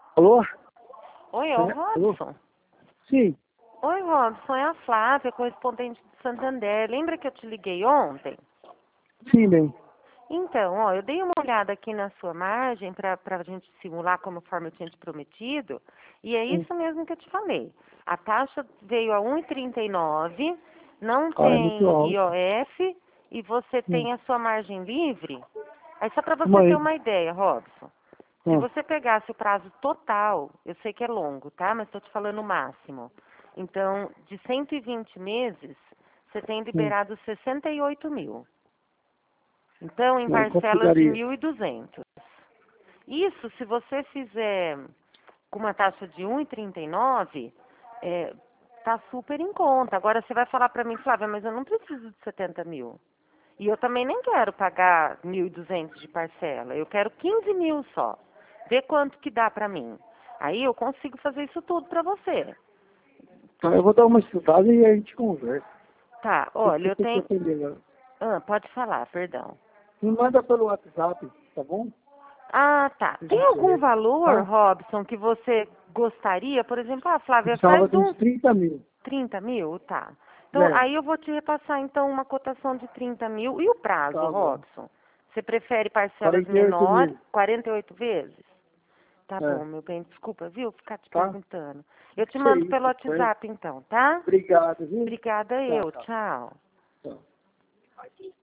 Alô? Oi, é o Alô? Robson. Sim, Oi, Robson, é a Flávia, correspondente de Santander. Lembra que eu te liguei ontem? sim, bem. Então, ó, eu dei uma olhada aqui na sua margem para a gente simular conforme eu tinha te prometido, e é Sim. isso mesmo que eu te falei. A taxa veio a 1,39, não Ah, é muito tem alto. IOF e você Hum. tem a sua margem livre. Aí só para você ter Mas, uma ideia, Robson, se ah, você pegasse o prazo total, eu sei que é longo, tá? Mas estou te falando o máximo. Então, de 120 meses, você tem hum. liberado 68 mil. Então, em Mas quanto que parcelas de daria? 1.200. Isso, se você fizer com uma taxa de 1,39, tá super em conta. Agora, você vai falar para mim, Flávia, mas eu não preciso de 70 mil. E eu também nem quero pagar 1.200 de parcela. Eu quero 15 mil só. Vê quanto que dá para mim. Aí eu consigo fazer isso tudo para você. Tá, eu vou dar uma estudada e a gente conversa. Tá, Eu olha, eu tenho que tenho... atender agora. Ah, pode falar, perdão. Me manda pelo WhatsApp, tá bom? Ah, tá. Se a Tem gente algum vê, valor, tá? Robson, que você gostaria? Por exemplo, Flávia, Precisava faz de de uns uns 30 mil. 30 mil? Tá. Então, É, aí eu vou te repassar, então, uma cotação de 30 mil. E o prazo, tá bom. Robson? Você prefere parcelas 48 menores, mil. 48 vezes? Tá bom, É, meu bem. Desculpa, viu? Ficar te tá? perguntando. Eu te Que mando pelo isso, foi. WhatsApp, então, tá? Obrigado, viu? Obrigada Tchau, eu. tchau. Tchau. Tchau.